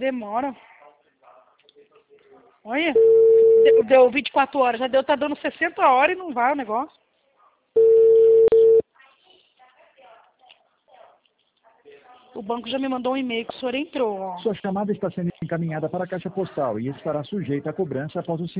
demora. Olha, deu 24 horas, já tá dando 60 horas e não vai o negócio. O banco já me mandou um e-mail que o senhor entrou, ó. Sua chamada está sendo encaminhada para a caixa postal e estará sujeita à cobrança após o